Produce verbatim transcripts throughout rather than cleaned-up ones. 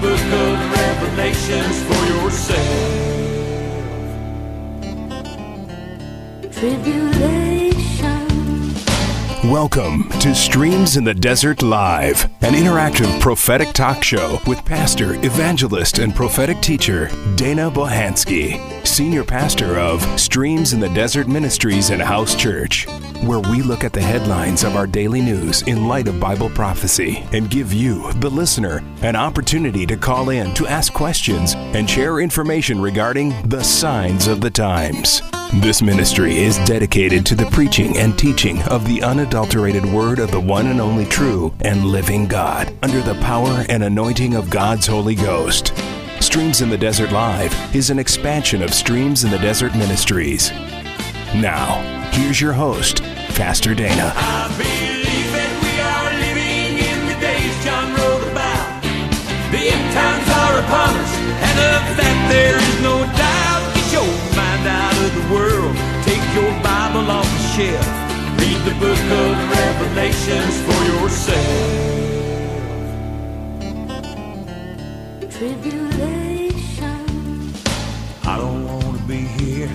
book of Revelations for yourself. Tribulation. Welcome to Streams in the Desert Live, an interactive prophetic talk show with pastor, evangelist, and prophetic teacher Dana Bohansky, senior pastor of Streams in the Desert Ministries and House Church, where we look at the headlines of our daily news in light of Bible prophecy and give you, the listener, an opportunity to call in to ask questions and share information regarding the signs of the times. This ministry is dedicated to the preaching and teaching of the unadulterated word of the one and only true and living God, under the power and anointing of God's Holy Ghost. Streams in the Desert Live is an expansion of Streams in the Desert Ministries. Now, here's your host, Pastor Dana. I believe that we are living in the days John wrote about. The end times are upon us, and of that there is no doubt. Get your mind out of the world, take your Bible off the shelf, read the book of Revelations for yourself. Tribulation. I don't want to be here.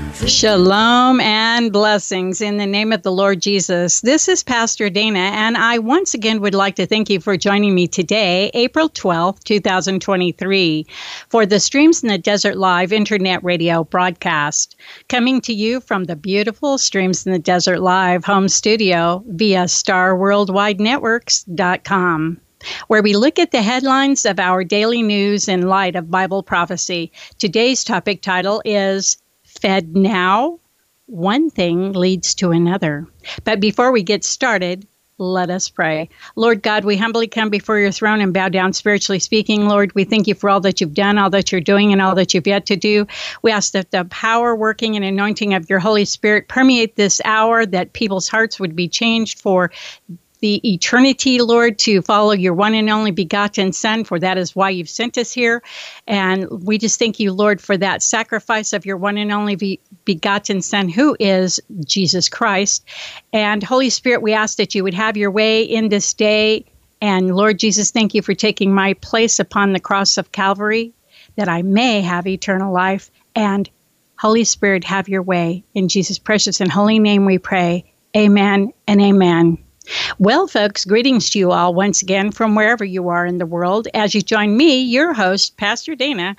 Shalom and blessings in the name of the Lord Jesus. This is Pastor Dana, and I once again would like to thank you for joining me today, April twelfth, twenty twenty-three, for the Streams in the Desert Live Internet Radio broadcast, coming to you from the beautiful Streams in the Desert Live home studio via star worldwide networks dot com. Where we look at the headlines of our daily news in light of Bible prophecy. Today's topic title is Fed Now, One Thing Leads to Another. But before we get started, let us pray. Lord God, we humbly come before your throne and bow down spiritually speaking. Lord, we thank you for all that you've done, all that you're doing, and all that you've yet to do. We ask that the power, working, and anointing of your Holy Spirit permeate this hour, that people's hearts would be changed for the eternity, Lord, to follow your one and only begotten Son, for that is why you've sent us here. And we just thank you, Lord, for that sacrifice of your one and only be- begotten Son, who is Jesus Christ. And Holy Spirit, we ask that you would have your way in this day. And Lord Jesus, thank you for taking my place upon the cross of Calvary, that I may have eternal life. And Holy Spirit, have your way. In Jesus' precious and holy name we pray. Amen and amen. Well, folks, greetings to you all once again from wherever you are in the world as you join me, your host, Pastor Dana,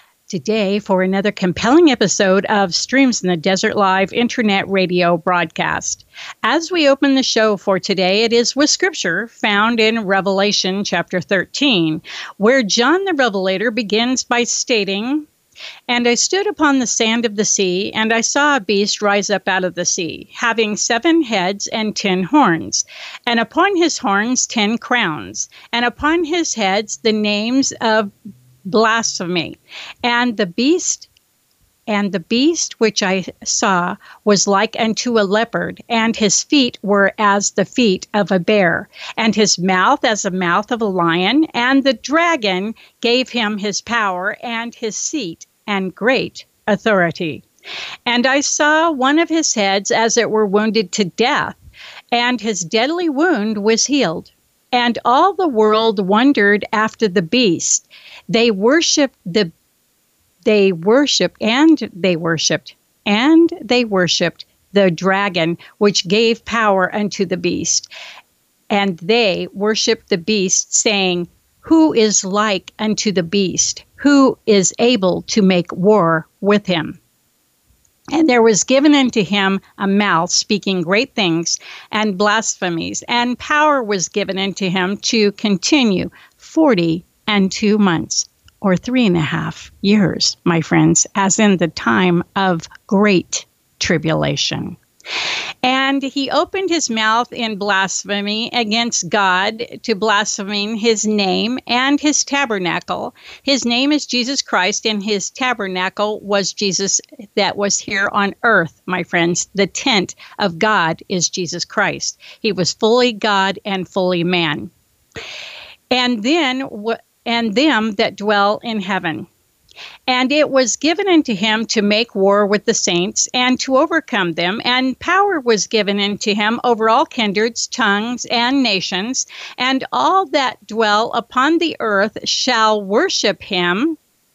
today for another compelling episode of Streams in the Desert Live Internet Radio broadcast. As we open the show for today, it is with scripture found in Revelation chapter thirteen, where John the Revelator begins by stating, "And I stood upon the sand of the sea, and I saw a beast rise up out of the sea, having seven heads and ten horns, and upon his horns ten crowns, and upon his heads the names of blasphemy. And the beast and the beast which I saw was like unto a leopard, and his feet were as the feet of a bear, and his mouth as the mouth of a lion, and the dragon gave him his power and his seat and great authority. And I saw one of his heads as it were wounded to death, and his deadly wound was healed. And all the world wondered after the beast. They worshipped the they worshipped and they worshipped and they worshipped the dragon, which gave power unto the beast. And they worshipped the beast, saying, Who is like unto the beast? Who is able to make war with him? And there was given unto him a mouth speaking great things and blasphemies, and power was given unto him to continue forty and two months, or three and a half years, my friends, as in the time of great tribulation. And he opened his mouth in blasphemy against God, to blaspheme his name and his tabernacle. His name is Jesus Christ, and his tabernacle was Jesus that was here on earth, my friends. The tent of God is Jesus Christ. He was fully God and fully man. And then, and them that dwell in heaven. And it was given unto him to make war with the saints and to overcome them. And power was given unto him over all kindreds, tongues, and nations. And all that dwell upon the earth shall worship him,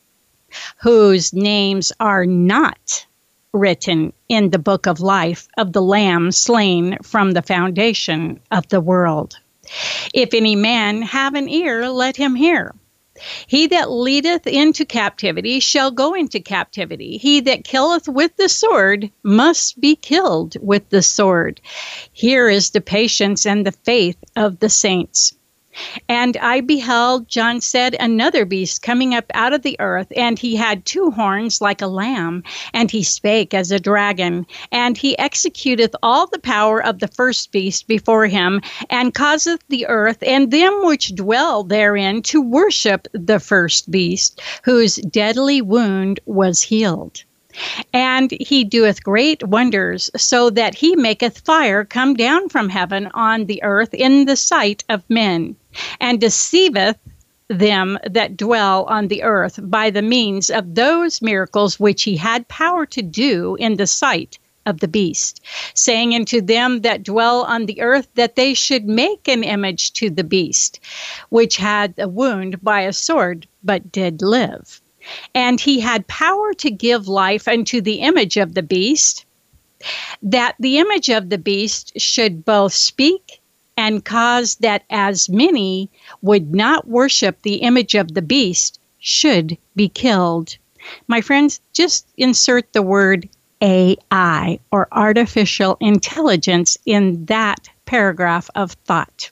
whose names are not written in the book of life of the Lamb slain from the foundation of the world. If any man have an ear, let him hear. He that leadeth into captivity shall go into captivity. He that killeth with the sword must be killed with the sword. Here is the patience and the faith of the saints. And I beheld, John said, another beast coming up out of the earth, and he had two horns like a lamb, and he spake as a dragon, and he executeth all the power of the first beast before him, and causeth the earth and them which dwell therein to worship the first beast, whose deadly wound was healed. And he doeth great wonders, so that he maketh fire come down from heaven on the earth in the sight of men, and deceiveth them that dwell on the earth by the means of those miracles which he had power to do in the sight of the beast, saying unto them that dwell on the earth that they should make an image to the beast, which had a wound by a sword, but did live. And he had power to give life unto the image of the beast, that the image of the beast should both speak and cause that as many would not worship the image of the beast should be killed. My friends, just insert the word A I, or artificial intelligence, in that paragraph of thought.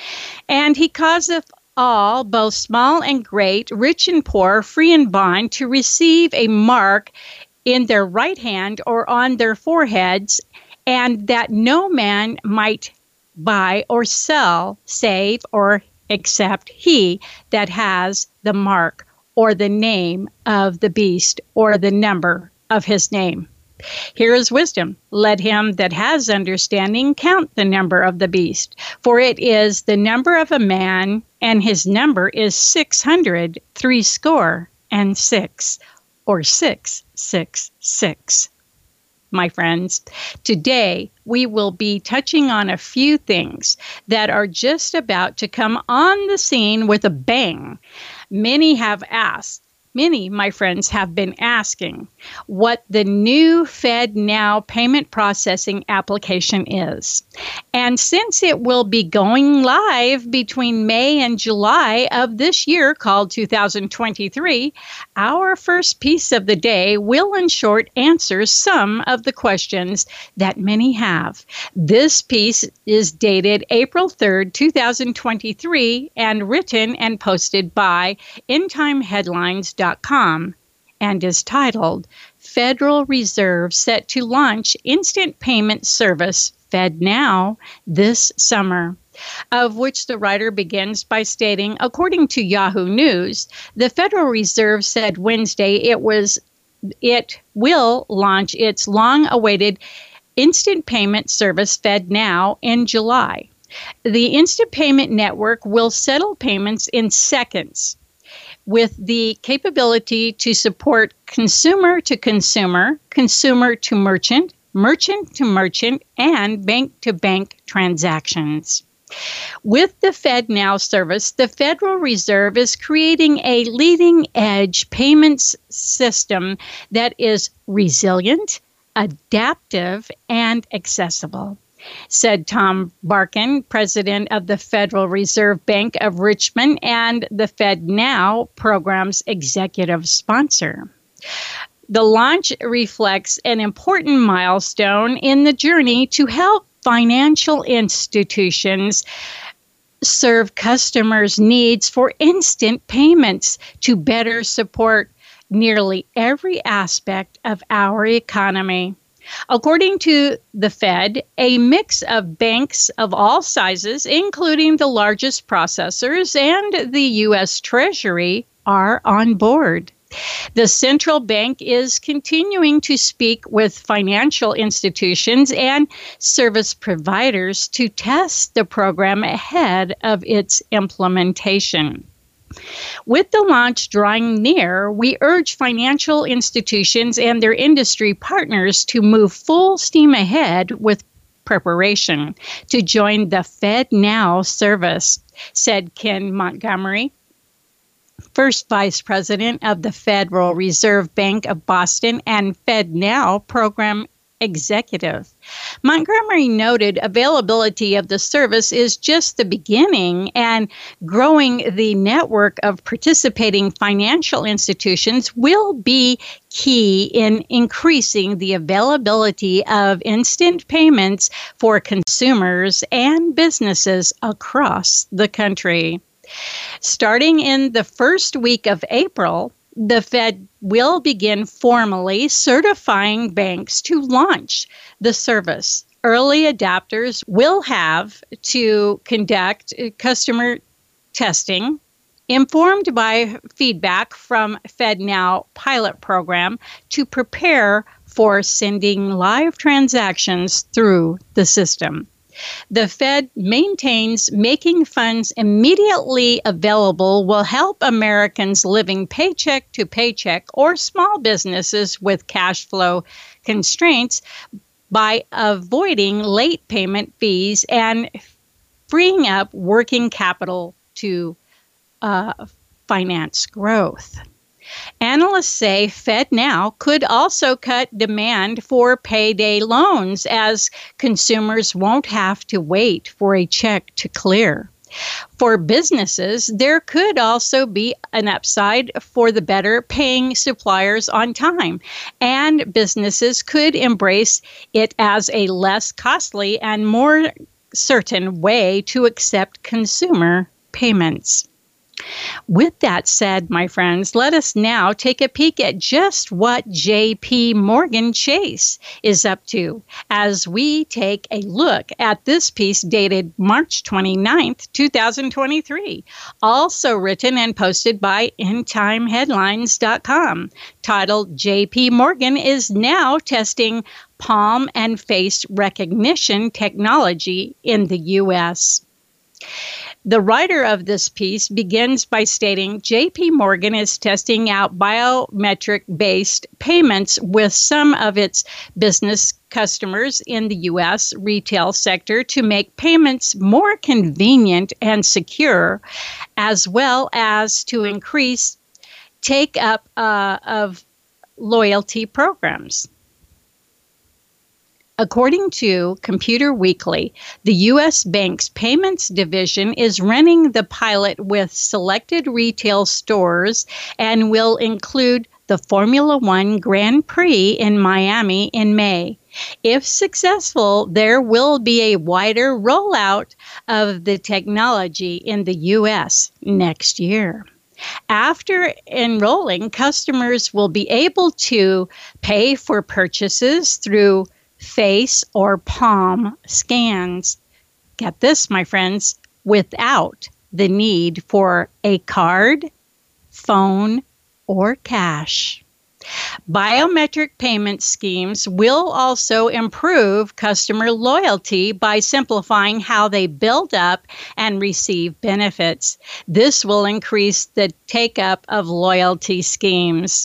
And he causeth all, both small and great, rich and poor, free and bond, to receive a mark in their right hand or on their foreheads, and that no man might buy or sell, save or except he that has the mark or the name of the beast or the number of his name. Here is wisdom. Let him that has understanding count the number of the beast, for it is the number of a man, and his number is six hundred threescore and six, or six six six. My friends, today we will be touching on a few things that are just about to come on the scene with a bang. Many have asked, Many, my friends, have been asking what the new FedNow payment processing application is. And since it will be going live between May and July of this year, called two thousand twenty-three, our first piece of the day will in short answer some of the questions that many have. This piece is dated April third, two thousand twenty-three, and written and posted by end time headlines dot com and is titled Federal Reserve Set to Launch Instant Payment Service FedNow this summer, of which the writer begins by stating, according to Yahoo News, the Federal Reserve said Wednesday it was it will launch its long-awaited instant payment service FedNow in July. The instant payment network will settle payments in seconds, with the capability to support consumer to consumer, consumer to merchant, merchant to merchant, and bank to bank transactions. With the FedNow service, the Federal Reserve is creating a leading edge payments system that is resilient, adaptive, and accessible, said Tom Barkin, president of the Federal Reserve Bank of Richmond and the FedNow program's executive sponsor. The launch reflects an important milestone in the journey to help financial institutions serve customers' needs for instant payments to better support nearly every aspect of our economy. According to the Fed, a mix of banks of all sizes, including the largest processors and the U S Treasury, are on board. The central bank is continuing to speak with financial institutions and service providers to test the program ahead of its implementation. With the launch drawing near, we urge financial institutions and their industry partners to move full steam ahead with preparation to join the FedNow service, said Ken Montgomery, first vice president of the Federal Reserve Bank of Boston and FedNow program executive. Montgomery noted availability of the service is just the beginning, and growing the network of participating financial institutions will be key in increasing the availability of instant payments for consumers and businesses across the country. Starting in the first week of April, the Fed will begin formally certifying banks to launch the service. Early adopters will have to conduct customer testing, informed by feedback from FedNow pilot program, to prepare for sending live transactions through the system. The Fed maintains making funds immediately available will help Americans living paycheck to paycheck or small businesses with cash flow constraints by avoiding late payment fees and freeing up working capital to uh, finance growth. Analysts say FedNow could also cut demand for payday loans as consumers won't have to wait for a check to clear. For businesses, there could also be an upside for the better paying suppliers on time, and businesses could embrace it as a less costly and more certain way to accept consumer payments. With that said, my friends, let us now take a peek at just what J P Morgan Chase is up to as we take a look at this piece dated March twenty-ninth, twenty twenty-three, also written and posted by end time headlines dot com, titled J P Morgan is now testing palm and face recognition technology in the U S The writer of this piece begins by stating J P Morgan is testing out biometric-based payments with some of its business customers in the U S retail sector to make payments more convenient and secure, as well as to increase take-up uh, of loyalty programs. According to Computer Weekly, the U S Bank's Payments Division is running the pilot with selected retail stores and will include the Formula One Grand Prix in Miami in May. If successful, there will be a wider rollout of the technology in the U S next year. After enrolling, customers will be able to pay for purchases through face or palm scans. Get this, my friends, without the need for a card, phone, or cash. Biometric payment schemes will also improve customer loyalty by simplifying how they build up and receive benefits. This will increase the take-up of loyalty schemes.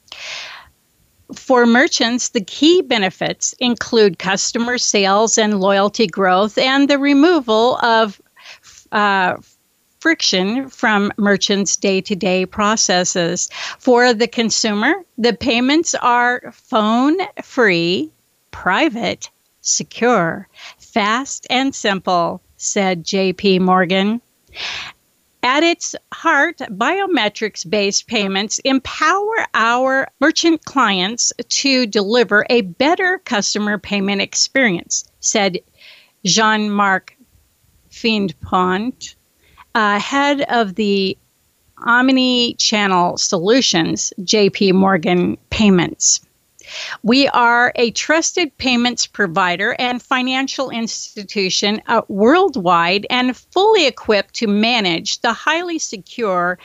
For merchants, the key benefits include customer sales and loyalty growth and the removal of uh, friction from merchants' day-to-day processes. For the consumer, the payments are phone-free, private, secure, fast, and simple, said J P Morgan. At its heart, biometrics-based payments empower our merchant clients to deliver a better customer payment experience, said Jean-Marc Fiendpont, uh, head of the Omni-Channel Solutions, J P Morgan Payments. We are a trusted payments provider and financial institution uh, worldwide and fully equipped to manage the highly secure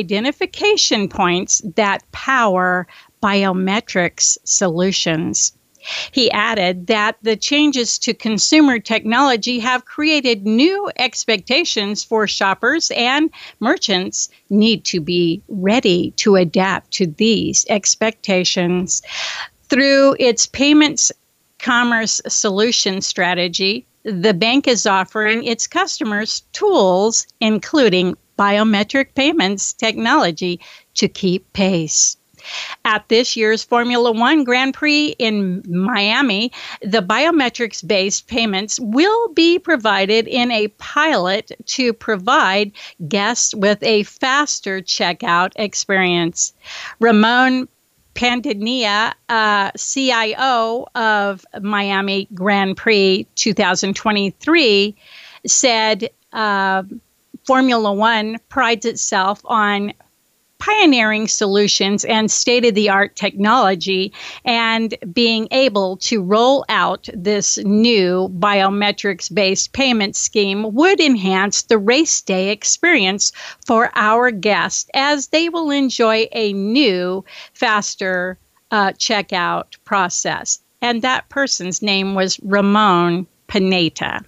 identification points that power biometrics solutions. He added that the changes to consumer technology have created new expectations for shoppers, and merchants need to be ready to adapt to these expectations. Through its payments commerce solution strategy, the bank is offering its customers tools, including biometric payments technology, to keep pace. At this year's Formula One Grand Prix in Miami, the biometrics-based payments will be provided in a pilot to provide guests with a faster checkout experience. Ramon Pandania, uh, C I O of Miami Grand Prix twenty twenty-three, said uh, Formula One prides itself on pioneering solutions and state-of-the-art technology, and being able to roll out this new biometrics-based payment scheme would enhance the race day experience for our guests, as they will enjoy a new, faster uh, checkout process. And that person's name was Ramon Pineta.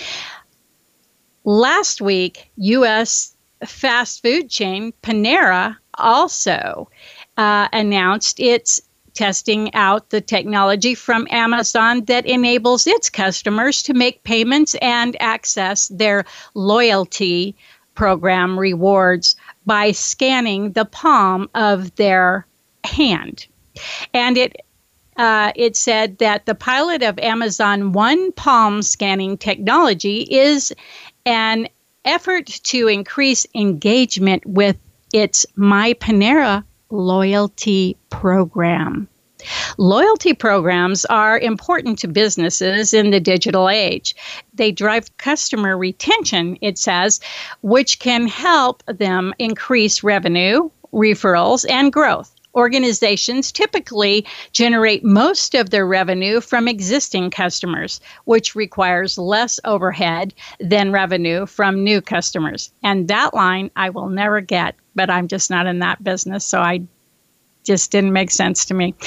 Last week, U S fast food chain Panera also uh, announced it's testing out the technology from Amazon that enables its customers to make payments and access their loyalty program rewards by scanning the palm of their hand. And it Uh, it said that the pilot of Amazon One Palm scanning technology is an effort to increase engagement with its My Panera loyalty program. Loyalty programs are important to businesses in the digital age. They drive customer retention, it says, which can help them increase revenue, referrals, and growth. Organizations typically generate most of their revenue from existing customers, which requires less overhead than revenue from new customers. And that line I will never get, but I'm just not in that business, so I just didn't make sense to me.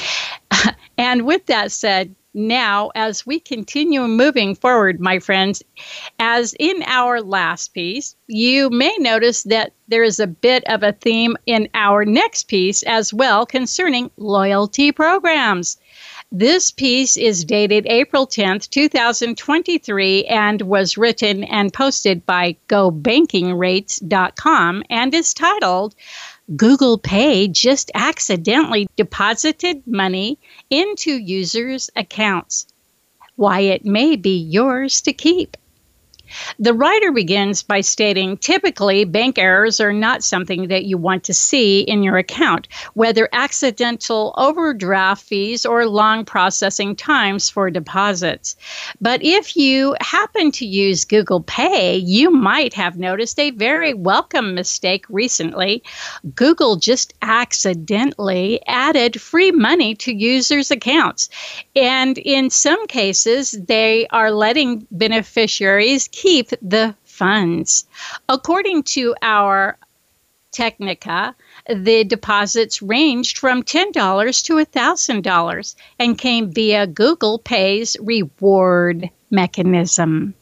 And with that said, now, as we continue moving forward, my friends, as in our last piece, you may notice that there is a bit of a theme in our next piece as well concerning loyalty programs. This piece is dated April tenth, twenty twenty-three, and was written and posted by go banking rates dot com and is titled, Google Pay just accidentally deposited money into users' accounts. Why it may be yours to keep. The writer begins by stating, typically, bank errors are not something that you want to see in your account, whether accidental overdraft fees or long processing times for deposits. But if you happen to use Google Pay, you might have noticed a very welcome mistake recently. Google just accidentally added free money to users' accounts. And in some cases, they are letting beneficiaries keep the funds. According to our Technica, the deposits ranged from ten dollars to one thousand dollars and came via Google Pay's reward mechanism.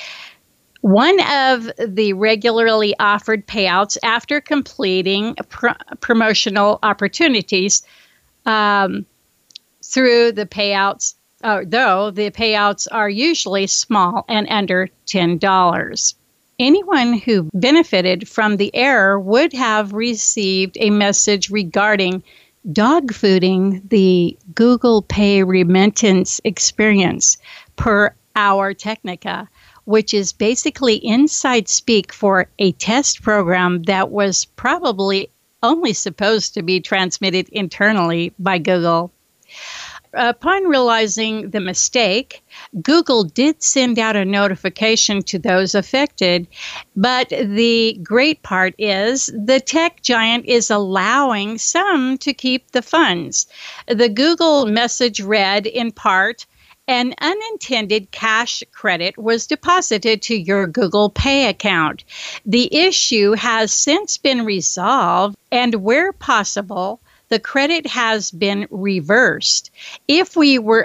One of the regularly offered payouts after completing pro- promotional opportunities um, through the payouts Uh, though the payouts are usually small and under ten dollars. Anyone who benefited from the error would have received a message regarding dogfooding the Google Pay remittance experience, per our Technica, which is basically inside speak for a test program that was probably only supposed to be transmitted internally by Google. Upon realizing the mistake, Google did send out a notification to those affected, but the great part is the tech giant is allowing some to keep the funds. The Google message read in part, an unintended cash credit was deposited to your Google Pay account. The issue has since been resolved, and where possible, the credit has been reversed. If we were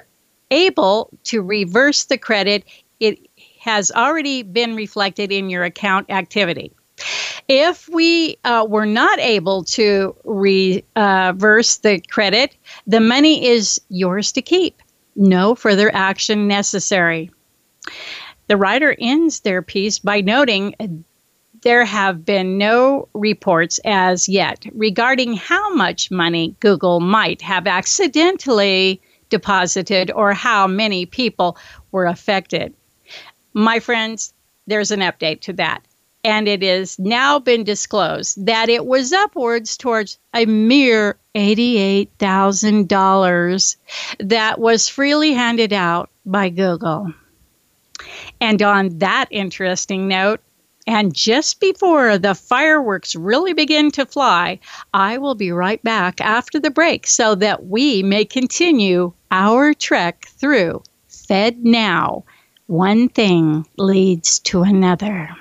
able to reverse the credit, it has already been reflected in your account activity. If we uh, were not able to re- uh, reverse the credit, the money is yours to keep. No further action necessary. The writer ends their piece by noting there have been no reports as yet regarding how much money Google might have accidentally deposited or how many people were affected. My friends, there's an update to that. And it has now been disclosed that it was upwards towards a mere eighty-eight thousand dollars that was freely handed out by Google. And on that interesting note, and just before the fireworks really begin to fly, I will be right back after the break so that we may continue our trek through FedNow. One thing leads to another.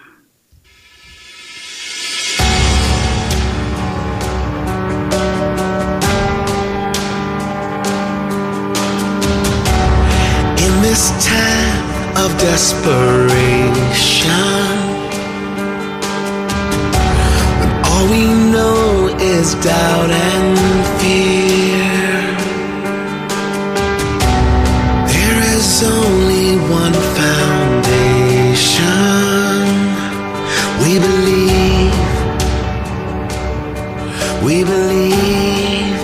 In this time of desperation, when all we know is doubt and fear, there is only one foundation. We believe, we believe,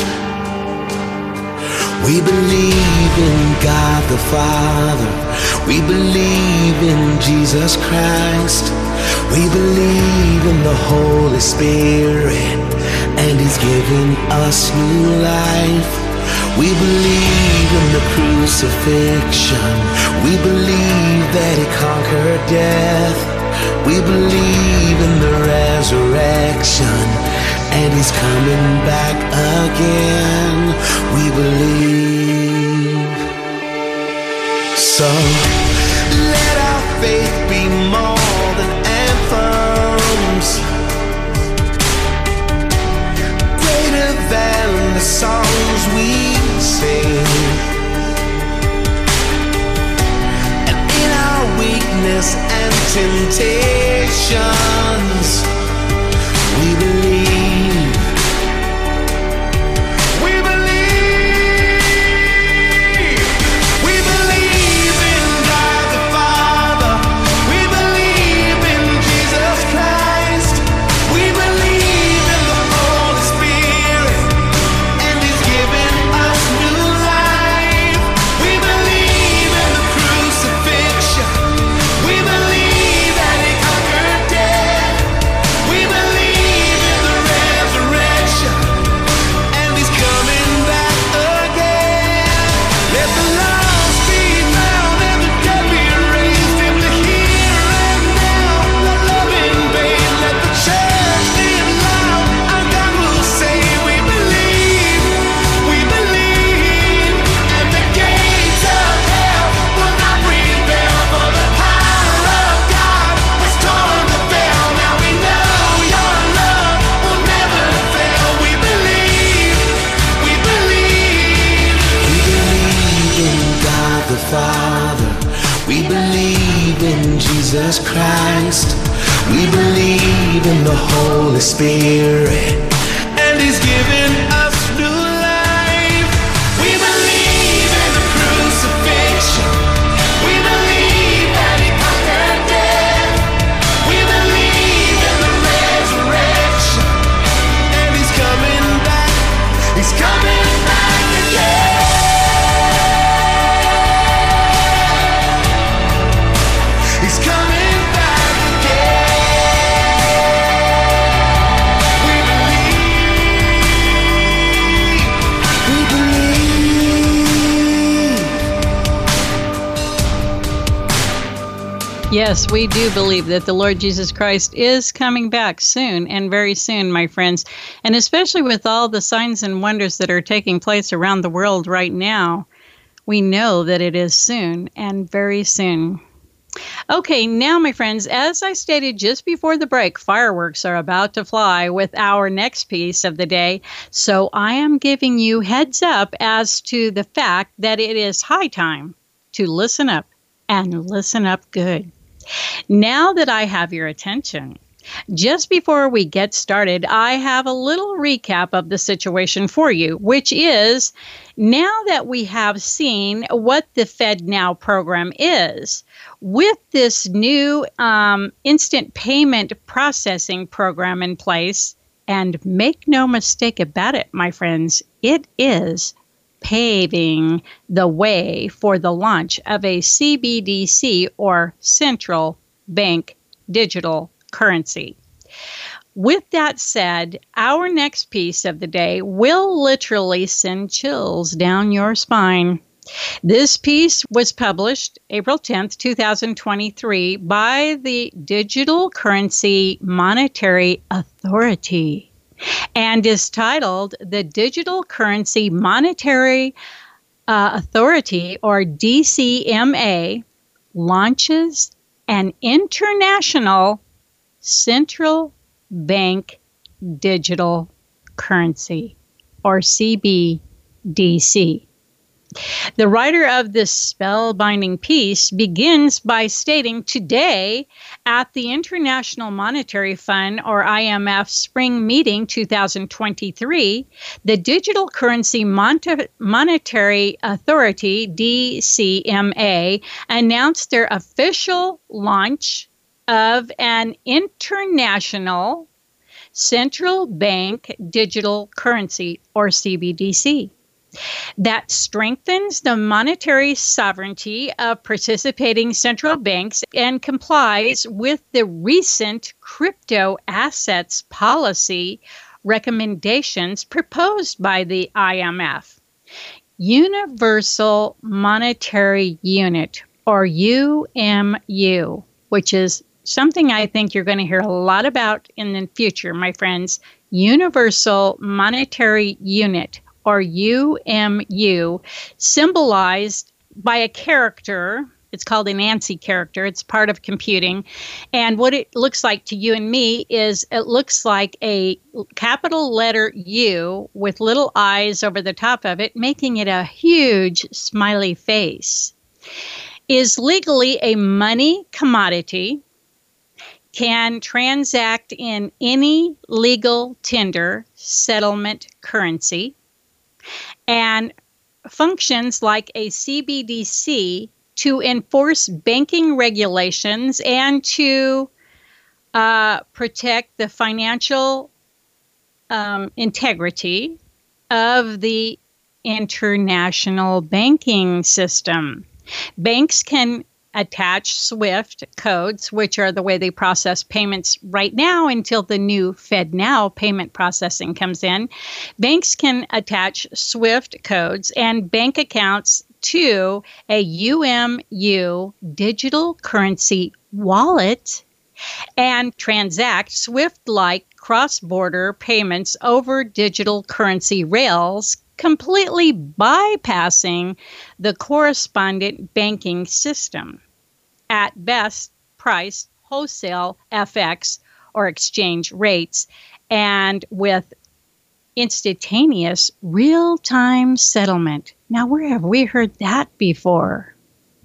we believe in God the Father. We believe in Jesus Christ. We believe in the Holy Spirit, and He's given us new life. We believe in the crucifixion. We believe that He conquered death. We believe in the resurrection, and He's coming back again. We believe. So let our faith be more than anthems, greater than the songs we sing. And in our weakness and temptations, we believe. Jesus Christ. We believe in the Holy Spirit, and He's given us new life. We believe in the crucifixion. We believe that He conquered death. We believe in the resurrection, and He's coming back. He's coming back again. He's coming back again. We believe. We believe. Yes, we do believe that the Lord Jesus Christ is coming back soon, and very soon, my friends. And especially with all the signs and wonders that are taking place around the world right now, we know that it is soon and very soon. Okay, now, my friends, as I stated just before the break, fireworks are about to fly with our next piece of the day. So I am giving you heads up as to the fact that it is high time to listen up and listen up good. Now that I have your attention, just before we get started, I have a little recap of the situation for you, which is now that we have seen what the FedNow program is, with this new um, instant payment processing program in place, and make no mistake about it, my friends, it is paving the way for the launch of a C B D C, or central bank digital currency. With that said, our next piece of the day will literally send chills down your spine. This piece was published April tenth, twenty twenty-three by the Digital Currency Monetary Authority and is titled The Digital Currency Monetary uh, Authority, or D C M A, Launches an International Central Bank Digital Currency, or C B D C. The writer of this spellbinding piece begins by stating today at the International Monetary Fund, or I M F, Spring Meeting twenty twenty-three, the Digital Currency Mon- Monetary Authority, D C M A, announced their official launch of an international central bank digital currency, or C B D C, that strengthens the monetary sovereignty of participating central banks and complies with the recent crypto assets policy recommendations proposed by the I M F. Universal Monetary Unit, or U M U, which is something I think you're going to hear a lot about in the future, my friends. Universal Monetary Unit, or U M U, symbolized by a character. It's called an ANSI character. It's part of computing. And what it looks like to you and me is it looks like a capital letter U with little eyes over the top of it, making it a huge smiley face. Is legally a money commodity, can transact in any legal tender settlement currency, and functions like a C B D C to enforce banking regulations and to uh, protect the financial um, integrity of the international banking system. Banks can attach SWIFT codes, which are the way they process payments right now until the new FedNow payment processing comes in. Banks can attach SWIFT codes and bank accounts to a U M U digital currency wallet and transact SWIFT-like cross-border payments over digital currency rails, completely bypassing the correspondent banking system. At best, price wholesale F X, or exchange rates, and with instantaneous real-time settlement. Now, where have we heard that before?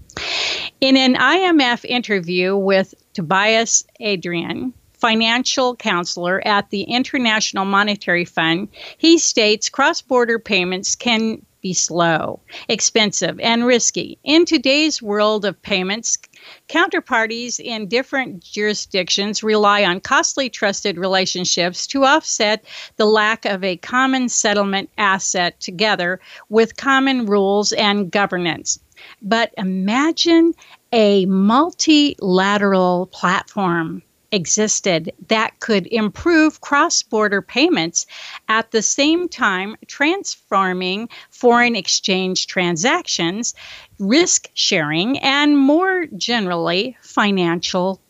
In an I M F interview with Tobias Adrian, financial counselor at the International Monetary Fund, he states cross-border payments can be slow, expensive, and risky. In today's world of payments, counterparties in different jurisdictions rely on costly trusted relationships to offset the lack of a common settlement asset together with common rules and governance. But imagine a multilateral platform existed that could improve cross-border payments at the same time transforming foreign exchange transactions, risk sharing, and more generally, financial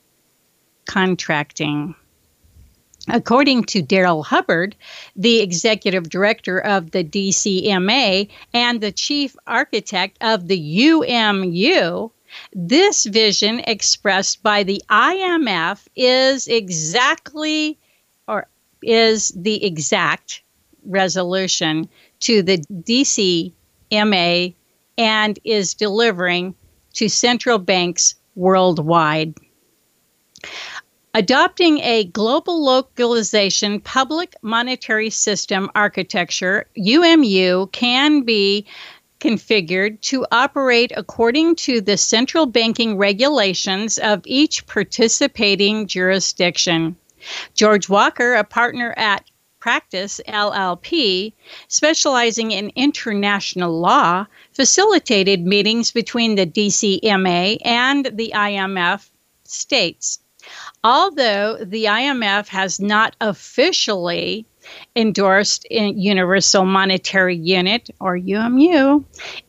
contracting. According to Daryl Hubbard, the executive director of the D C M A and the chief architect of the U M U, This vision expressed by the I M F is exactly or is the exact resolution to the D C M A and is delivering to central banks worldwide. Adopting a global localization public monetary system architecture, U M U can be configured to operate according to the central banking regulations of each participating jurisdiction. George Walker, a partner at Practice L L P, specializing in international law, facilitated meetings between the D C M A and the I M F states. Although the I M F has not officially endorsed in Universal Monetary Unit, or U M U,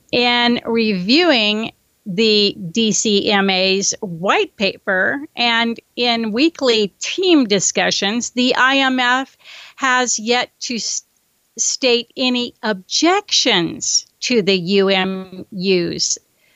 in reviewing the D C M A's white paper and in weekly team discussions, the I M F has yet to s- state any objections to the U M U's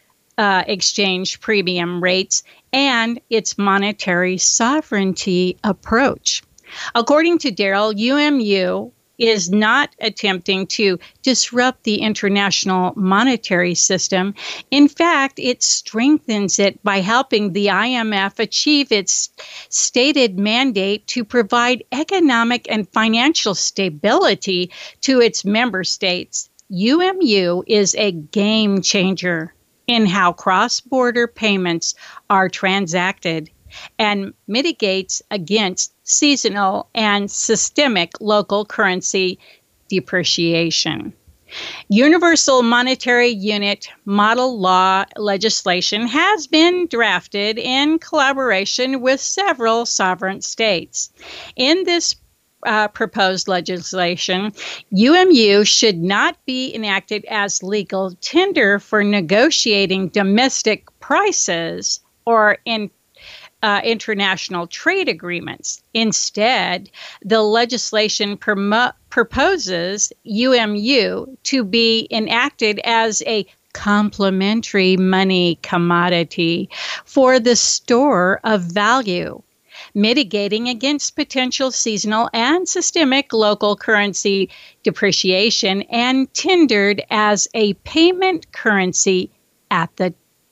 uh, exchange premium rates and its monetary sovereignty approach. According to Darrell, U M U is not attempting to disrupt the international monetary system. In fact, it strengthens it by helping the I M F achieve its stated mandate to provide economic and financial stability to its member states. U M U is a game changer in how cross-border payments are transacted and mitigates against seasonal and systemic local currency depreciation. Universal Monetary Unit model law legislation has been drafted in collaboration with several sovereign states. In this Uh, proposed legislation, U M U should not be enacted as legal tender for negotiating domestic prices or in uh, international trade agreements. Instead, the legislation promo- proposes U M U to be enacted as a complementary money commodity for the store of value, mitigating against potential seasonal and systemic local currency depreciation and tendered as a payment currency at the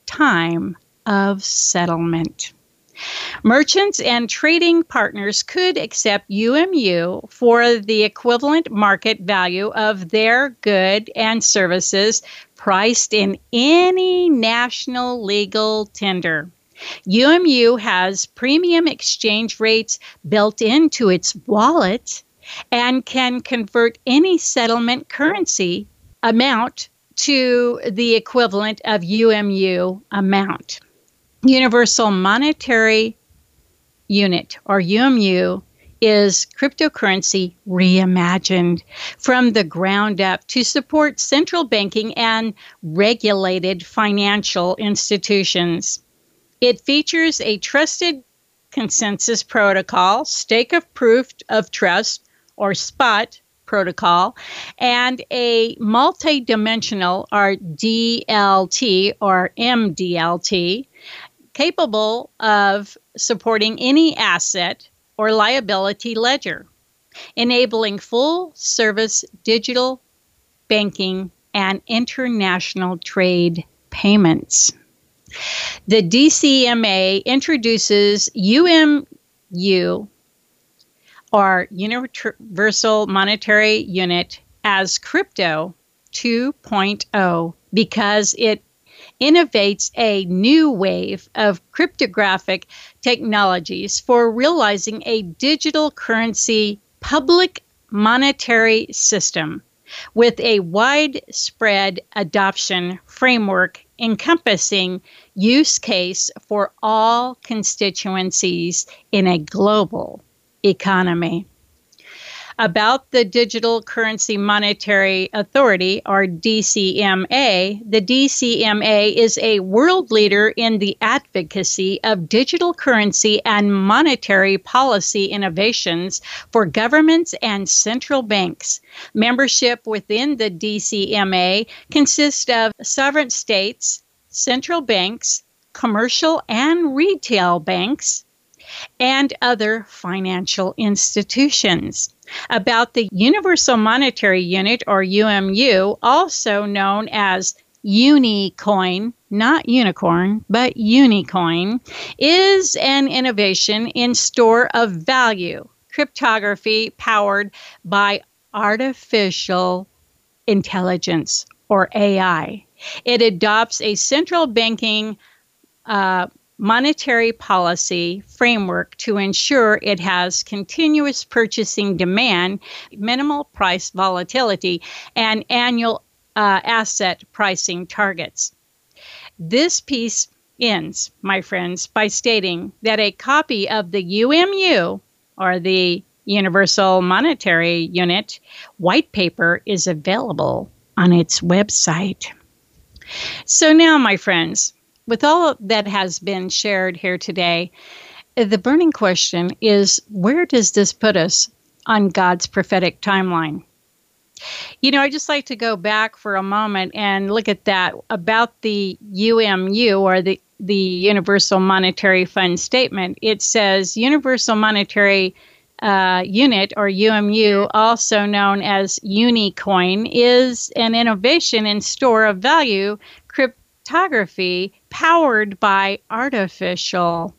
time of settlement. Merchants and trading partners could accept U M U for the equivalent market value of their good and services priced in any national legal tender. U M U has premium exchange rates built into its wallet and can convert any settlement currency amount to the equivalent of U M U amount. Universal Monetary Unit, or U M U, is cryptocurrency reimagined from the ground up to support central banking and regulated financial institutions. It features a trusted consensus protocol, stake of proof of trust, or SPOT protocol, and a multi-dimensional, or D L T, or M D L T, capable of supporting any asset or liability ledger, enabling full-service digital banking and international trade payments. The D C M A introduces U M U, or Universal Monetary Unit, as Crypto two point oh because it innovates a new wave of cryptographic technologies for realizing a digital currency public monetary system with a widespread adoption framework encompassing use case for all constituencies in a global economy. About the Digital Currency Monetary Authority, or D C M A, the D C M A is a world leader in the advocacy of digital currency and monetary policy innovations for governments and central banks. Membership within the D C M A consists of sovereign states, central banks, commercial and retail banks, and other financial institutions. About the Universal Monetary Unit, or U M U, also known as Unicoin, not unicorn, but Unicoin, is an innovation in store of value cryptography powered by artificial intelligence, or A I. It adopts a central banking uh, monetary policy framework to ensure it has continuous purchasing demand, minimal price volatility, and annual uh, asset pricing targets. This piece ends, my friends, by stating that a copy of the U M U, or the Universal Monetary Unit, white paper is available on its website. So now, my friends, with all that has been shared here today, the burning question is, where does this put us on God's prophetic timeline? You know, I just like to go back for a moment and look at that about the U M U, or the, the Universal Monetary Fund statement. It says Universal Monetary uh, Unit, or U M U, also known as Unicoin, is an innovation in store of value cryptography powered by artificial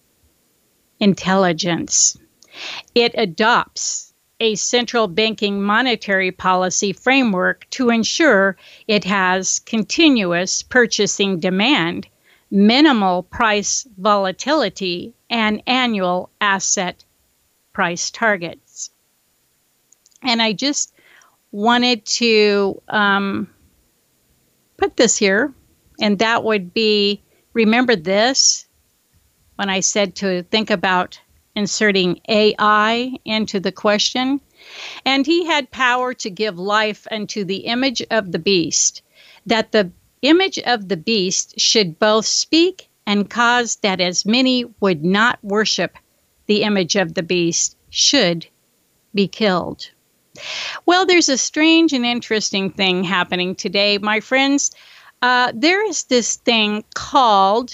intelligence. It adopts a central banking monetary policy framework to ensure it has continuous purchasing demand, minimal price volatility, and annual asset price targets. And I just wanted to um, put this here, and that would be, remember this when I said to think about inserting A I into the question. And he had power to give life unto the image of the beast, that the image of the beast should both speak and cause that as many would not worship the image of the beast should be killed. Well, there's a strange and interesting thing happening today, my friends. Uh, there is this thing called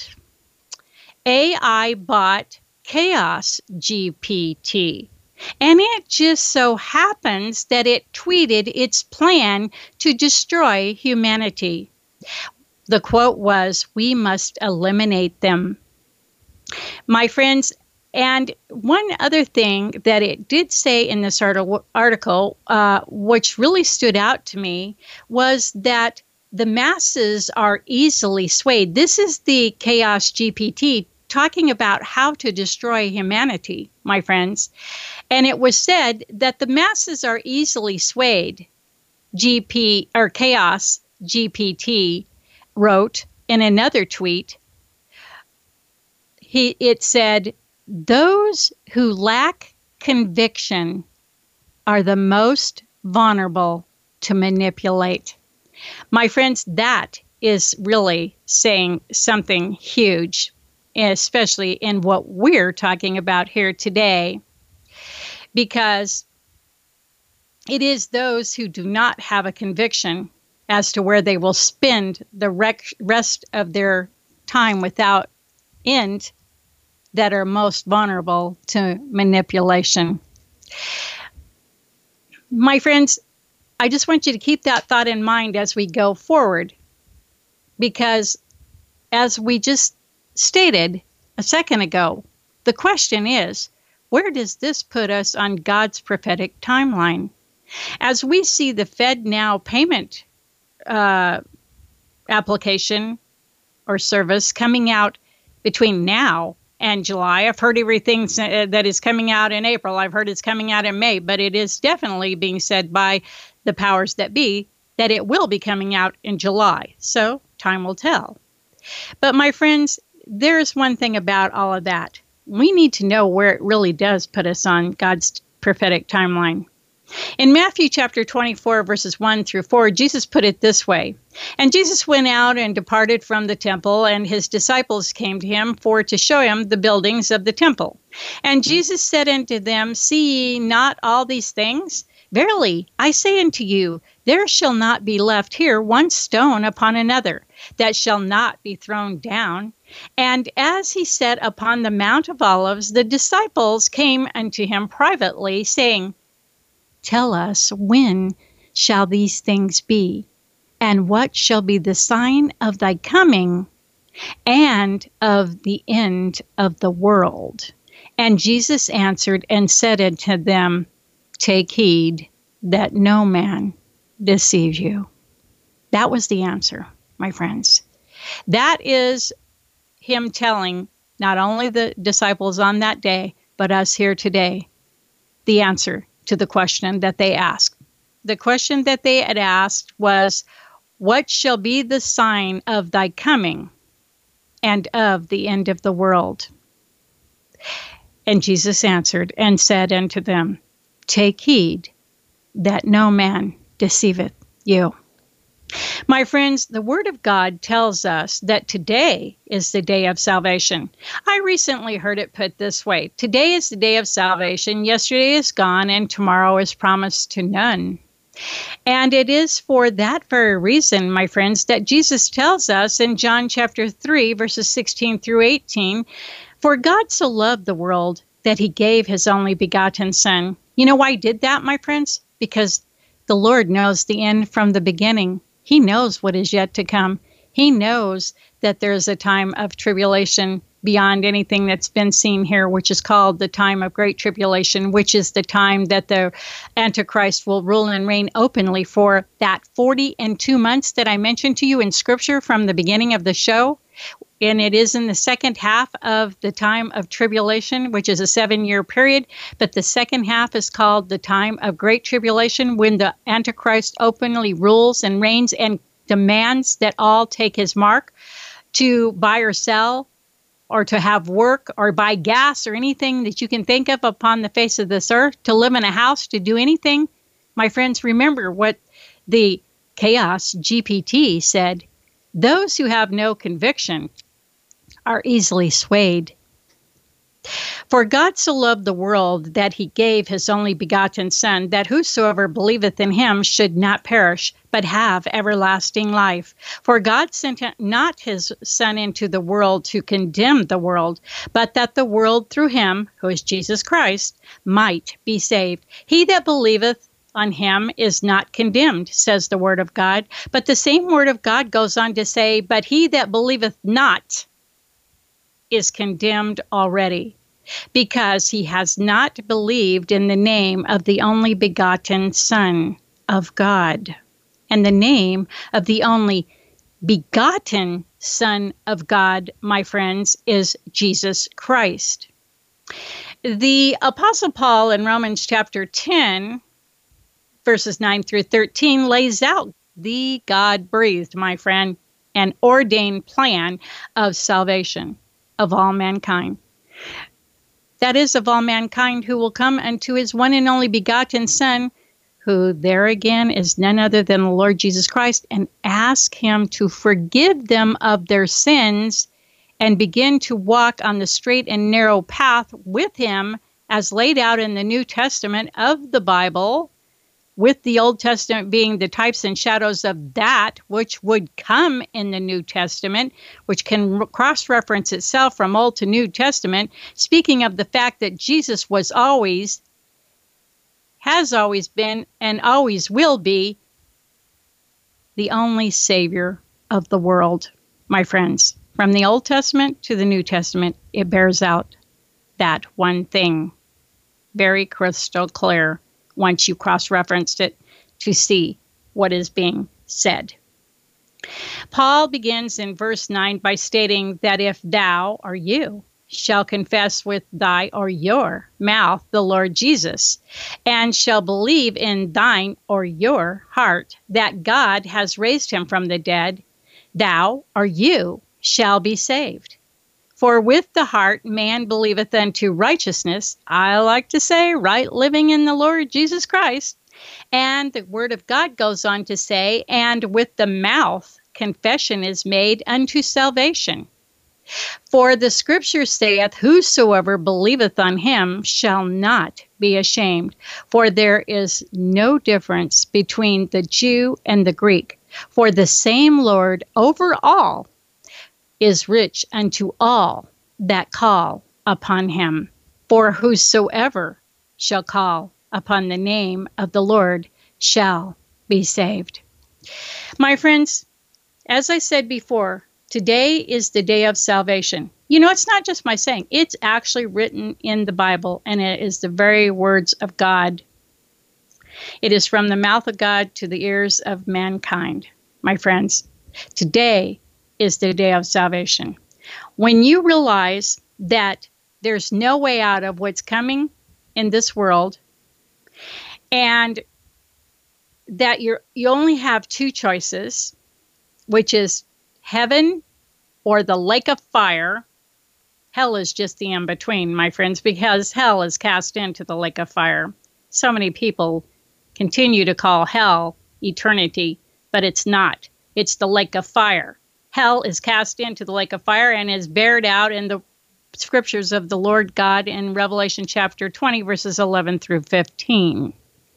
A I bot Chaos G P T. And it just so happens that it tweeted its plan to destroy humanity. The quote was, "We must eliminate them." My friends, and one other thing that it did say in this article, uh, which really stood out to me, was that the masses are easily swayed. This is the Chaos G P T talking about how to destroy humanity, my friends. And it was said that the masses are easily swayed. G P or Chaos G P T wrote in another tweet, he it said, "Those who lack conviction are the most vulnerable to manipulate." My friends, that is really saying something huge, especially in what we're talking about here today, because it is those who do not have a conviction as to where they will spend the rec- rest of their time without end that are most vulnerable to manipulation. My friends, I just want you to keep that thought in mind as we go forward, because as we just stated a second ago, the question is, where does this put us on God's prophetic timeline? As we see the FedNow payment uh, application or service coming out between now and July. I've heard everything that is coming out in April. I've heard it's coming out in May, but it is definitely being said by the powers that be that it will be coming out in July. So time will tell. But my friends, there's one thing about all of that. We need to know where it really does put us on God's prophetic timeline. In Matthew chapter twenty-four, verses one through four, Jesus put it this way. "And Jesus went out and departed from the temple, and his disciples came to him for to show him the buildings of the temple. And Jesus said unto them, See ye not all these things? Verily, I say unto you, there shall not be left here one stone upon another, that shall not be thrown down. And as he sat upon the Mount of Olives, the disciples came unto him privately, saying, Tell us, when shall these things be? And what shall be the sign of thy coming and of the end of the world? And Jesus answered and said unto them, Take heed that no man deceive you. That was the answer, my friends. That is him telling not only the disciples on that day, but us here today, the answer to the question that they asked. The question that they had asked was, what shall be the sign of thy coming and of the end of the world? And Jesus answered and said unto them, Take heed that no man deceiveth you. My friends, the Word of God tells us that today is the day of salvation. I recently heard it put this way: today is the day of salvation, yesterday is gone, and tomorrow is promised to none. And it is for that very reason, my friends, that Jesus tells us in John chapter three, verses sixteen through eighteen, For God so loved the world that he gave his only begotten Son. You know why he did that, my friends? Because the Lord knows the end from the beginning. He knows what is yet to come. He knows that there is a time of tribulation beyond anything that's been seen here, which is called the time of great tribulation, which is the time that the Antichrist will rule and reign openly for that forty and two months that I mentioned to you in Scripture from the beginning of the show. And it is in the second half of the time of tribulation, which is a seven-year period. But the second half is called the time of great tribulation, when the Antichrist openly rules and reigns and demands that all take his mark to buy or sell, or to have work, or buy gas, or anything that you can think of upon the face of this earth, to live in a house, to do anything. My friends, remember what the Chaos G P T said: those who have no conviction are easily swayed. For God so loved the world that he gave his only begotten Son, that whosoever believeth in him should not perish, but have everlasting life. For God sent not his Son into the world to condemn the world, but that the world through him, who is Jesus Christ, might be saved. He that believeth on him is not condemned, says the word of God. But the same word of God goes on to say, but he that believeth not is condemned already, because he has not believed in the name of the only begotten Son of God. And the name of the only begotten Son of God, my friends, is Jesus Christ. The Apostle Paul in Romans chapter ten, verses nine through thirteen, lays out the God-breathed, my friend, and ordained plan of salvation of all mankind. That is, of all mankind who will come unto his one and only begotten Son, who there again is none other than the Lord Jesus Christ, and ask him to forgive them of their sins and begin to walk on the straight and narrow path with him as laid out in the New Testament of the Bible, with the Old Testament being the types and shadows of that which would come in the New Testament, which can cross-reference itself from Old to New Testament, speaking of the fact that Jesus was always, has always been, and always will be the only Savior of the world, my friends. From the Old Testament to the New Testament, it bears out that one thing very crystal clear once you cross-referenced it to see what is being said. Paul begins in verse nine by stating that if thou, or you, shall confess with thy or your mouth the Lord Jesus, and shall believe in thine or your heart that God has raised him from the dead, thou or you shall be saved. For with the heart man believeth unto righteousness, I like to say right living in the Lord Jesus Christ. And the word of God goes on to say, and with the mouth confession is made unto salvation. For the scripture saith, whosoever believeth on him shall not be ashamed. For there is no difference between the Jew and the Greek. For the same Lord over all is rich unto all that call upon him. For whosoever shall call upon the name of the Lord shall be saved. My friends, as I said before, today is the day of salvation. You know, it's not just my saying. It's actually written in the Bible, and it is the very words of God. It is from the mouth of God to the ears of mankind, my friends. Today is the day of salvation. When you realize that there's no way out of what's coming in this world, and that you're, you only have two choices, which is heaven or the lake of fire. Hell is just the in-between, my friends, because hell is cast into the lake of fire. So many people continue to call hell eternity, but it's not. It's the lake of fire. Hell is cast into the lake of fire and is bared out in the scriptures of the Lord God in Revelation chapter twenty, verses eleven through fifteen.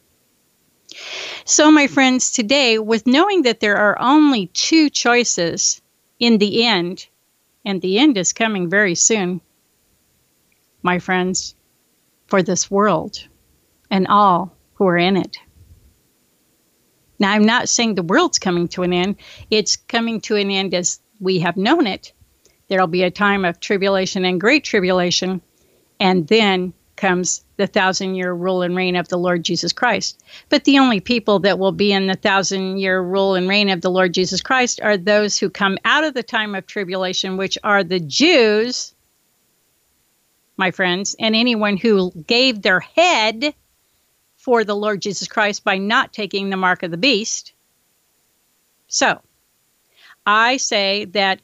So, my friends, today, with knowing that there are only two choices in the end, and the end is coming very soon, my friends, for this world and all who are in it. Now, I'm not saying the world's coming to an end. It's coming to an end as we have known it. There'll be a time of tribulation and great tribulation, and then comes the thousand-year rule and reign of the Lord Jesus Christ. But the only people that will be in the thousand-year rule and reign of the Lord Jesus Christ are those who come out of the time of tribulation, which are the Jews, my friends, and anyone who gave their head for the Lord Jesus Christ by not taking the mark of the beast. So, I say that,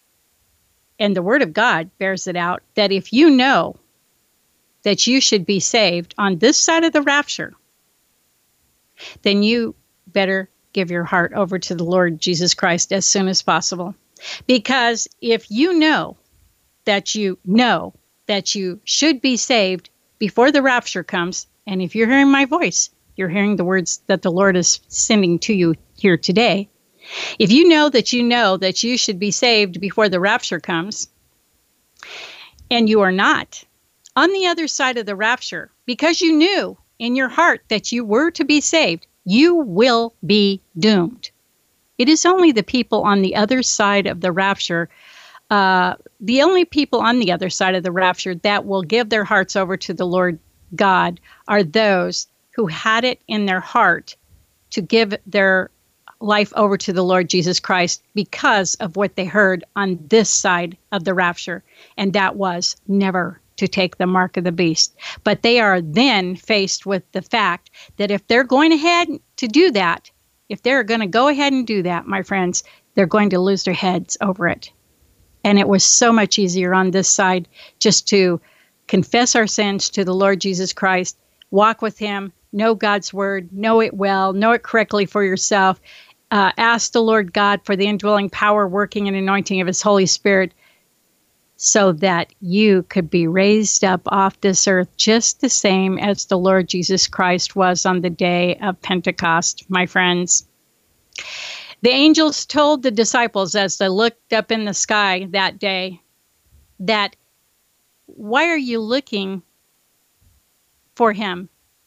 and the Word of God bears it out, that if you know that you should be saved on this side of the rapture, then you better give your heart over to the Lord Jesus Christ as soon as possible. Because if you know that you know that you should be saved before the rapture comes, and if you're hearing my voice, you're hearing the words that the Lord is sending to you here today. If you know that you know that you should be saved before the rapture comes, and you are not, on the other side of the rapture, because you knew in your heart that you were to be saved, you will be doomed. It is only the people on the other side of the rapture, uh, the only people on the other side of the rapture that will give their hearts over to the Lord God are those who had it in their heart to give their life over to the Lord Jesus Christ because of what they heard on this side of the rapture, and that was never to take the mark of the beast. But they are then faced with the fact that if they're going ahead to do that, if they're going to go ahead and do that, my friends, they're going to lose their heads over it. And it was so much easier on this side just to confess our sins to the Lord Jesus Christ, walk with him, know God's word, know it well, know it correctly for yourself, uh, ask the Lord God for the indwelling power, working and anointing of his Holy Spirit, so that you could be raised up off this earth just the same as the Lord Jesus Christ was on the day of Pentecost, my friends. The angels told the disciples as they looked up in the sky that day that, why are you looking for him?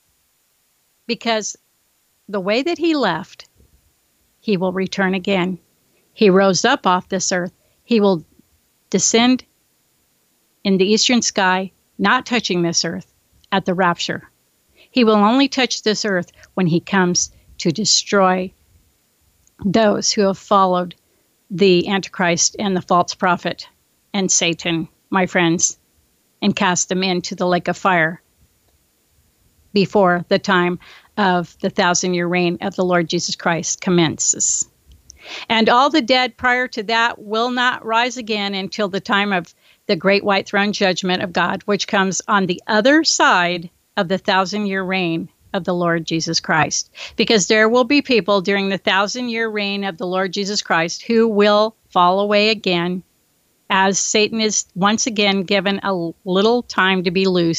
Because the way that he left, he will return again. He rose up off this earth. He will descend in the eastern sky, not touching this earth, at the rapture. He will only touch this earth when he comes to destroy those who have followed the Antichrist and the false prophet and Satan, my friends, and cast them into the lake of fire before the time of the thousand-year reign of the Lord Jesus Christ commences. And all the dead prior to that will not rise again until the time of the great white throne judgment of God, which comes on the other side of the thousand-year reign of the Lord Jesus Christ. Because there will be people during the thousand-year reign of the Lord Jesus Christ who will fall away again, as Satan is once again given a little time to be loosed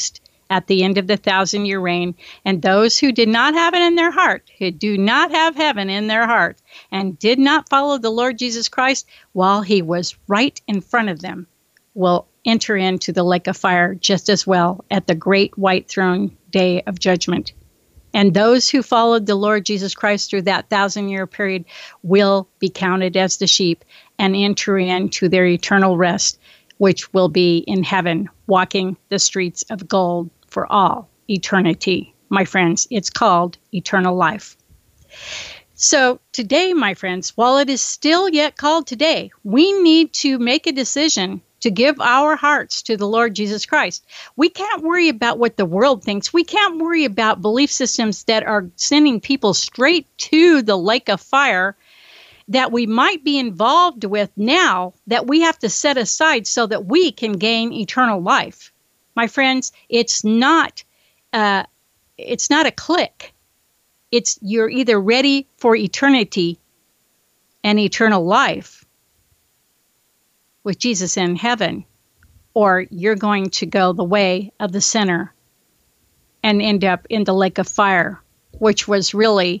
at the end of the thousand year reign. And those who did not have it in their heart, who do not have heaven in their heart, and did not follow the Lord Jesus Christ while he was right in front of them, will enter into the lake of fire just as well at the great white throne day of judgment. And those who followed the Lord Jesus Christ through that thousand year period will be counted as the sheep and enter into their eternal rest, which will be in heaven, walking the streets of gold for all eternity. My friends, it's called eternal life. So today, my friends, while it is still yet called today, we need to make a decision to give our hearts to the Lord Jesus Christ. We can't worry about what the world thinks. We can't worry about belief systems that are sending people straight to the lake of fire that we might be involved with now, that we have to set aside so that we can gain eternal life. My friends, it's not uh, it's not a click. It's you're either ready for eternity and eternal life with Jesus in heaven, or you're going to go the way of the sinner and end up in the lake of fire, which was really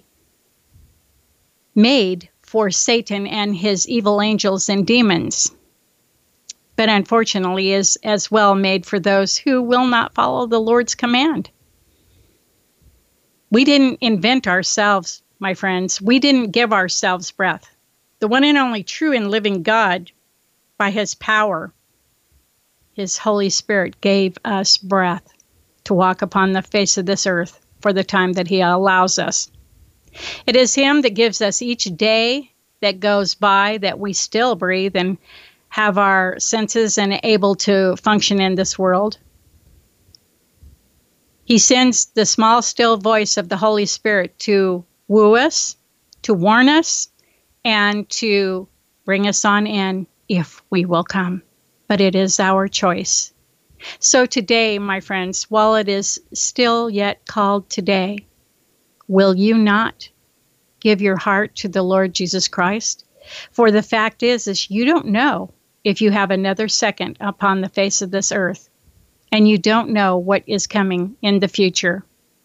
made for Satan and his evil angels and demons, but unfortunately is as well made for those who will not follow the Lord's command. We didn't invent ourselves, my friends. We didn't give ourselves breath. The one and only true and living God, by his power, his Holy Spirit gave us breath to walk upon the face of this earth for the time that he allows us. It is him that gives us each day that goes by that we still breathe and have our senses and able to function in this world. He sends the small, still voice of the Holy Spirit to woo us, to warn us, and to bring us on in if we will come. But it is our choice. So today, my friends, while it is still yet called today, will you not give your heart to the Lord Jesus Christ? For the fact is, is you don't know if you have another second upon the face of this earth, and you don't know what is coming in the future.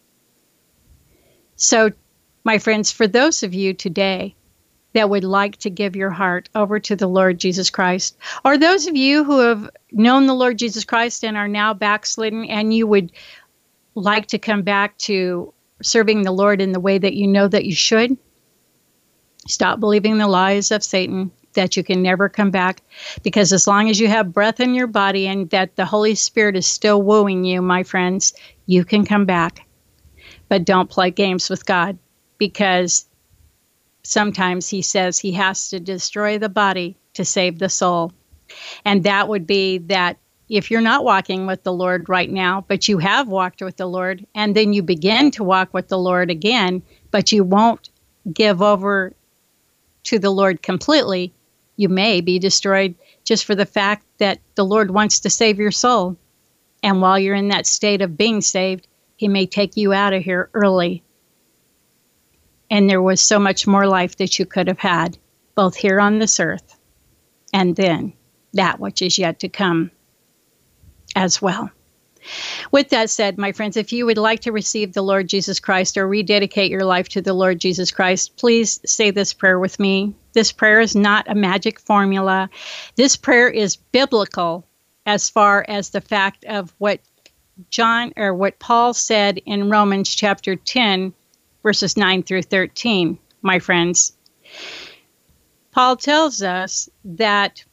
So, my friends, for those of you today that would like to give your heart over to the Lord Jesus Christ, or those of you who have known the Lord Jesus Christ and are now backslidden, and you would like to come back to serving the Lord in the way that you know that you should, stop believing the lies of Satan that you can never come back, because as long as you have breath in your body and that the Holy Spirit is still wooing you, my friends, you can come back. But don't play games with God, because sometimes he says he has to destroy the body to save the soul. And that would be that if you're not walking with the Lord right now, but you have walked with the Lord, and then you begin to walk with the Lord again, but you won't give over to the Lord completely, you may be destroyed just for the fact that the Lord wants to save your soul. And while you're in that state of being saved, he may take you out of here early. And there was so much more life that you could have had, both here on this earth and then that which is yet to come as well. With that said, my friends, if you would like to receive the Lord Jesus Christ or rededicate your life to the Lord Jesus Christ, please say this prayer with me. This prayer is not a magic formula. This prayer is biblical as far as the fact of what John or what Paul said in Romans chapter ten, verses nine through thirteen, my friends. Paul tells us that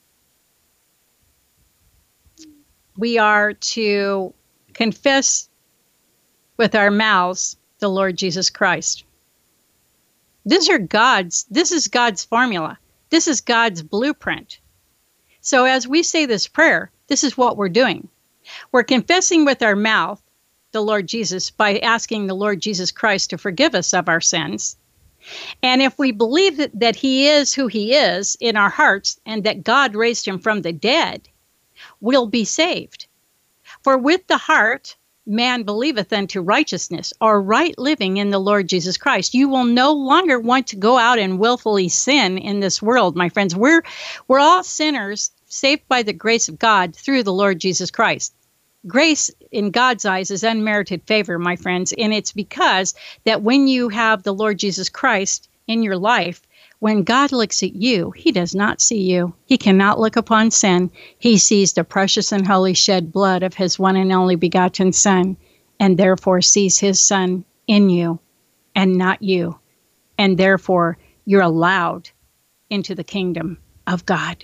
we are to confess with our mouths the Lord Jesus Christ. These are God's, this is God's formula. This is God's blueprint. So as we say this prayer, this is what we're doing. We're confessing with our mouth the Lord Jesus by asking the Lord Jesus Christ to forgive us of our sins. And if we believe that, that he is who he is in our hearts and that God raised him from the dead, we'll be saved. For with the heart, man believeth unto righteousness, or right living in the Lord Jesus Christ. You will no longer want to go out and willfully sin in this world, my friends. We're, we're all sinners saved by the grace of God through the Lord Jesus Christ. Grace in God's eyes is unmerited favor, my friends, and it's because that when you have the Lord Jesus Christ in your life, when God looks at you, he does not see you. He cannot look upon sin. He sees the precious and holy shed blood of his one and only begotten Son, and therefore sees his Son in you and not you. And therefore, you're allowed into the kingdom of God.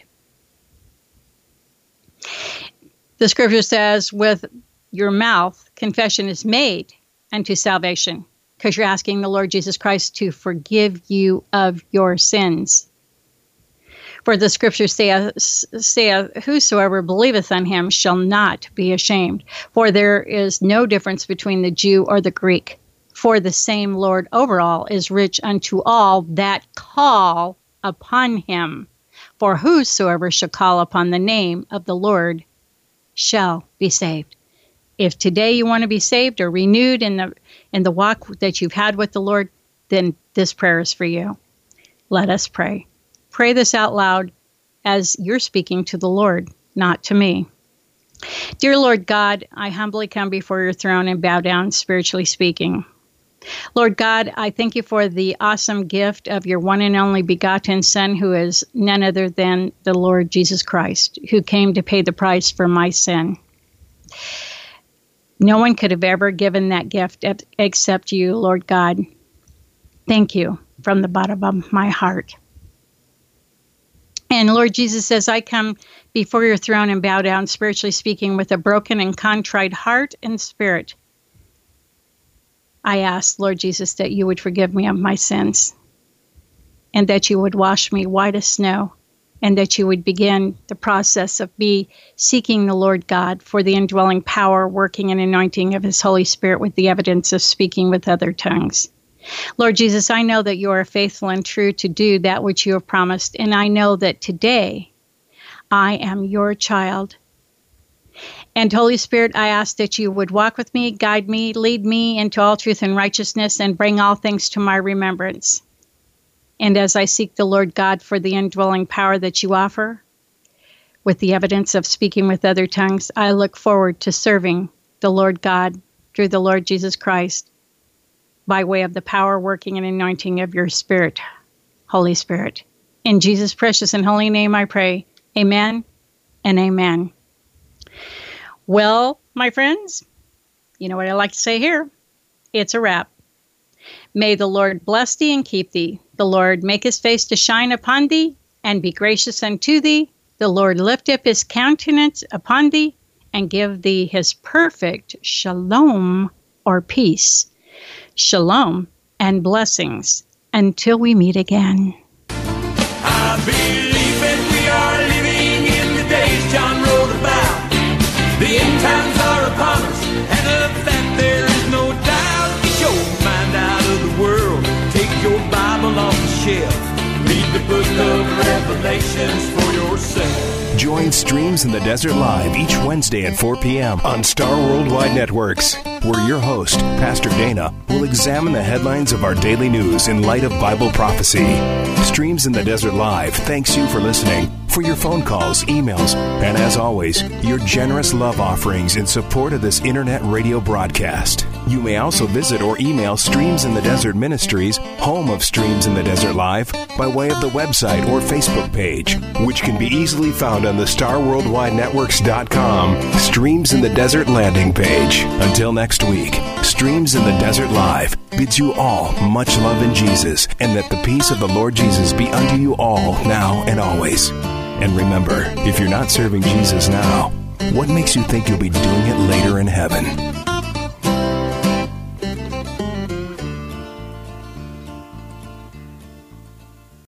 The scripture says, with your mouth, confession is made unto salvation, because you're asking the Lord Jesus Christ to forgive you of your sins. For the scripture saith, saith, whosoever believeth on him shall not be ashamed. For there is no difference between the Jew or the Greek. For the same Lord over all is rich unto all that call upon him. For whosoever shall call upon the name of the Lord shall be saved. If today you want to be saved or renewed in the in the walk that you've had with the Lord, then this prayer is for you. Let us pray. Pray this out loud as you're speaking to the Lord, not to me. Dear Lord God, I humbly come before your throne and bow down, spiritually speaking. Lord God, I thank you for the awesome gift of your one and only begotten Son, who is none other than the Lord Jesus Christ, who came to pay the price for my sin. No one could have ever given that gift except you, Lord God. Thank you from the bottom of my heart. And Lord Jesus says, I come before your throne and bow down, spiritually speaking, with a broken and contrite heart and spirit. I ask, Lord Jesus, that you would forgive me of my sins, and that you would wash me white as snow, and that you would begin the process of me seeking the Lord God for the indwelling power, working and anointing of his Holy Spirit with the evidence of speaking with other tongues. Lord Jesus, I know that you are faithful and true to do that which you have promised, and I know that today I am your child. And Holy Spirit, I ask that you would walk with me, guide me, lead me into all truth and righteousness, and bring all things to my remembrance. And as I seek the Lord God for the indwelling power that you offer, with the evidence of speaking with other tongues, I look forward to serving the Lord God through the Lord Jesus Christ by way of the power, working, and anointing of your Spirit, Holy Spirit. In Jesus' precious and holy name I pray. Amen and amen. Well, my friends, you know what I like to say here. It's a wrap. May the Lord bless thee and keep thee. The Lord make his face to shine upon thee and be gracious unto thee. The Lord lift up his countenance upon thee and give thee his perfect shalom or peace. Shalom and blessings until we meet again. I believe that we are living in the days John wrote about. The end times are upon us, and of that there is no doubt. Get your mind out of the world, take your Bible off the shelf, read the book of Revelations for yourself. Join Streams in the Desert Live each Wednesday at four p.m. on Star Worldwide Networks, where your host, Pastor Dana, will examine the headlines of our daily news in light of Bible prophecy. Streams in the Desert Live thanks you for listening, for your phone calls, emails, and as always, your generous love offerings in support of this internet radio broadcast. You may also visit or email Streams in the Desert Ministries, home of Streams in the Desert Live, by way of the website or Facebook page, which can be easily found on the star worldwide networks dot com Streams in the Desert landing page. Until next week, Streams in the Desert Live bids you all much love in Jesus, and that the peace of the Lord Jesus be unto you all now and always. And remember, if you're not serving Jesus now, what makes you think you'll be doing it later in heaven?